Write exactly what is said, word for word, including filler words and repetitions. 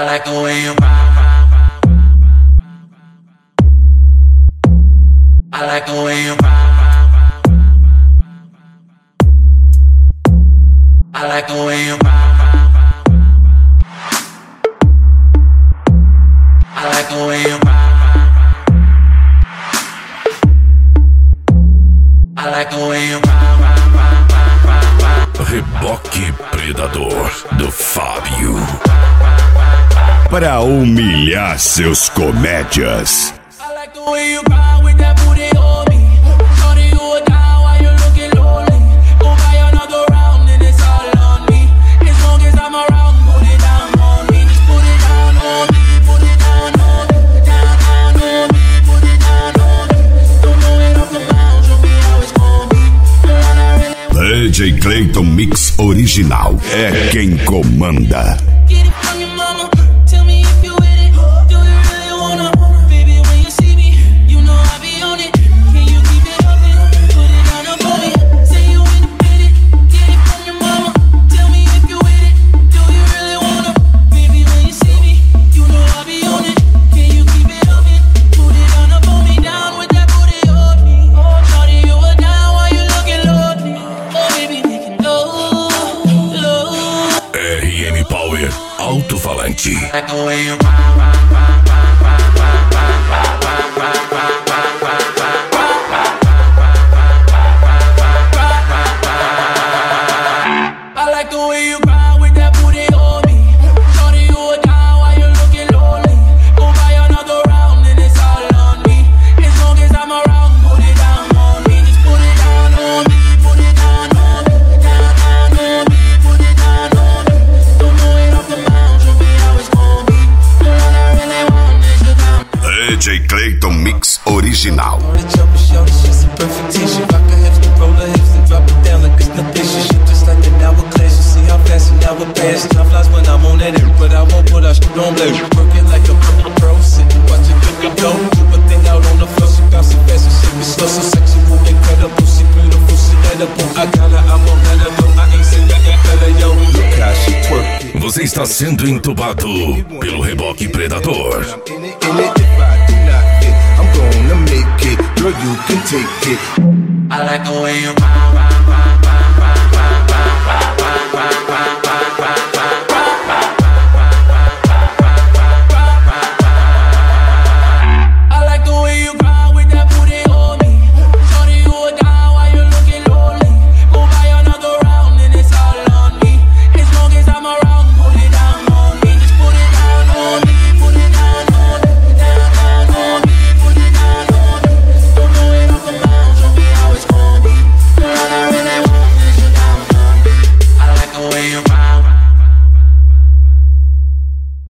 I like the way you I like the way you I like the way you I like the way you I like the way you Reboque Predador do Fábio. Para humilhar seus comédias. I like the way you cry with that booty on me. Shorty, you a down while you looking lonely. Go buy another round and it's all on me. As long as I'm around, put it down on me. Just put it down on me, put it down on me. Down, down on me, put it down on me. Don't know it off the bounds, show me how it's gonna be. D J Clayton Mix Original é quem comanda. Get it from your mama. Tell me if you with it. Do you really wanna? Baby, when you see me, you know I be on it. Can you keep it up and put it down up on me? Say you independent. Get it from your mama. Tell me if you with it. Do you really wanna? Baby, when you see me, you know I be on it. Can you keep it up and put it down up on me? Down with that booty on me. Shorty, you were down while you looking lonely. Oh, baby, we can go low. R M Power Alto-Falante. I like the way you I like the way you cry with that booty on me. Shorty, you a down while you looking lonely. Go buy another round and it's all on me. As long as I'm around, put it down on me. Just put it down on me, put it down on me. Down, down on me, put it down on me. Don't know it off the bounds, show me how it's gonna be. All I really want is your down. D J Clayton Mix Original. The chopper shorty, she's a perfect tissue. Rock her hips, roll her hips and drop it down like it's no issue. She just like an hourglass. You see how fast an hour pass. Time flies when I'm on that end, but I won't put our shit on blade. Working like a purple pro, sitting watching the go. Do a thing out on the floor, she bouncing fast and shit be slow, so sexual, incredible, she beautiful, she edible. I got her, I won't let her go. I ain't saying that better, yo. Look how she twerk. Você está sendo entubado pelo Reboque Predador. In it, in it, if I do not fit, I'm gonna make it. Girl, you can take it. I like the way you I like the way you cry with that booty on me. Shorty, you a down while you looking lonely. Go buy another round and it's all on me. As long as I'm around, put it down on me. Just put it down on me, put it down on me. Down, down on me, put it down on me. Don't know it off the bounds, show me how it's gonna be. All I really want is you down on me. I like the way you